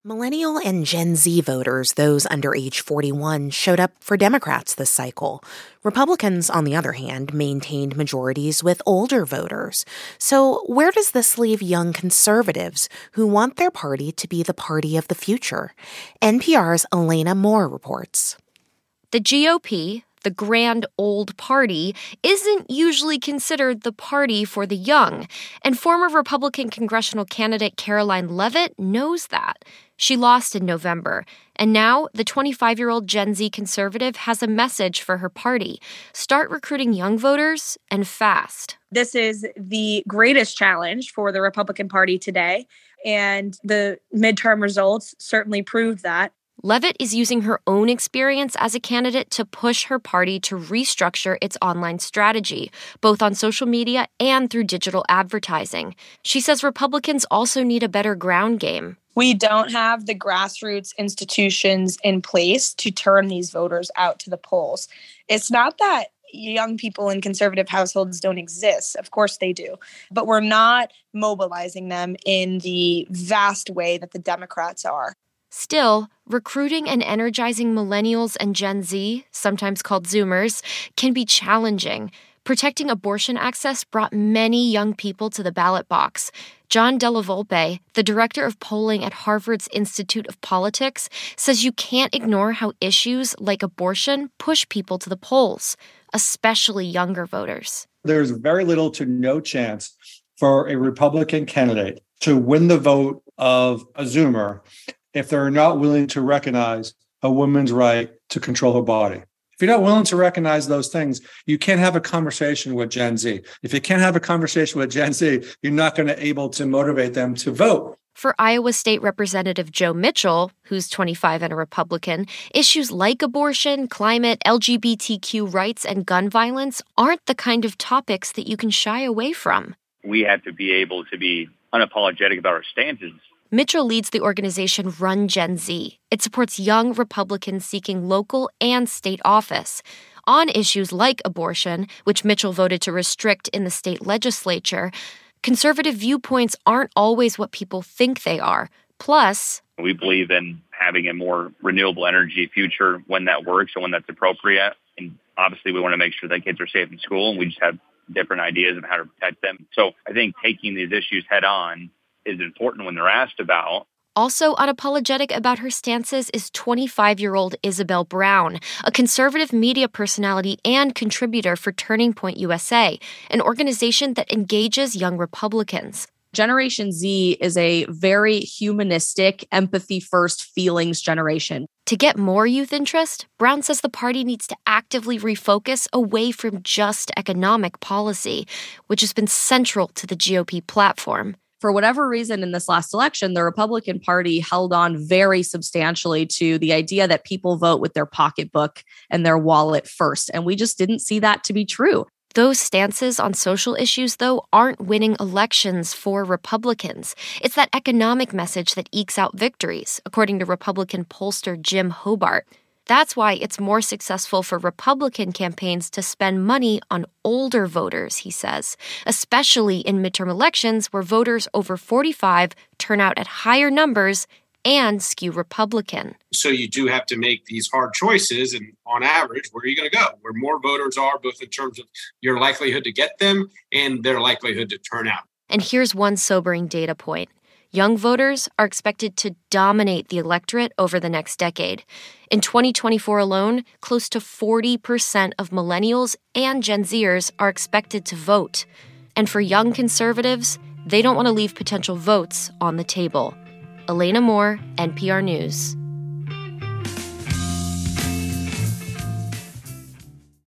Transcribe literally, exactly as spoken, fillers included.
Millennial and Gen Z voters, those under age forty-one, showed up for Democrats this cycle. Republicans, on the other hand, maintained majorities with older voters. So where does this leave young conservatives who want their party to be the party of the future? N P R's Elena Moore reports. The G O P, the grand old party, isn't usually considered the party for the young, and former Republican congressional candidate Karoline Leavitt knows that. She lost in November, and now the twenty-five-year-old Gen Z conservative has a message for her party. Start recruiting young voters, and fast. This is the greatest challenge for the Republican Party today, and the midterm results certainly proved that. Leavitt is using her own experience as a candidate to push her party to restructure its online strategy, both on social media and through digital advertising. She says Republicans also need a better ground game. We don't have the grassroots institutions in place to turn these voters out to the polls. It's not that young people in conservative households don't exist. Of course they do. But we're not mobilizing them in the vast way that the Democrats are. Still, recruiting and energizing millennials and Gen Z, sometimes called Zoomers, can be challenging. Protecting abortion access brought many young people to the ballot box. John Della Volpe, the director of polling at Harvard's Institute of Politics, says you can't ignore how issues like abortion push people to the polls, especially younger voters. There's very little to no chance for a Republican candidate to win the vote of a Zoomer if they're not willing to recognize a woman's right to control her body. If you're not willing to recognize those things, you can't have a conversation with Gen Z. If you can't have a conversation with Gen Z, you're not going to be able to motivate them to vote. For Iowa State Representative Joe Mitchell, who's twenty-five and a Republican, issues like abortion, climate, L G B T Q rights, and gun violence aren't the kind of topics that you can shy away from. We have to be able to be unapologetic about our stances. Mitchell leads the organization Run Gen Z. It supports young Republicans seeking local and state office. On issues like abortion, which Mitchell voted to restrict in the state legislature, conservative viewpoints aren't always what people think they are. Plus, we believe in having a more renewable energy future when that works and when that's appropriate. And obviously, we want to make sure that kids are safe in school, and we just have different ideas of how to protect them. So I think taking these issues head on is important when they're asked about. Also unapologetic about her stances is twenty-five-year-old Isabel Brown, a conservative media personality and contributor for Turning Point U S A, an organization that engages young Republicans. Generation Z is a very humanistic, empathy-first feelings generation. To get more youth interest, Brown says the party needs to actively refocus away from just economic policy, which has been central to the G O P platform. For whatever reason, in this last election, the Republican Party held on very substantially to the idea that people vote with their pocketbook and their wallet first. And we just didn't see that to be true. Those stances on social issues, though, aren't winning elections for Republicans. It's that economic message that ekes out victories, according to Republican pollster Jim Hobart. That's why it's more successful for Republican campaigns to spend money on older voters, he says, especially in midterm elections where voters over forty-five turn out at higher numbers and skew Republican. So you do have to make these hard choices, and on average, where are you going to go? Where more voters are, both in terms of your likelihood to get them and their likelihood to turn out. And here's one sobering data point. Young voters are expected to dominate the electorate over the next decade. In twenty twenty-four alone, close to forty percent of millennials and Gen Zers are expected to vote. And for young conservatives, they don't want to leave potential votes on the table. Elena Moore, N P R News.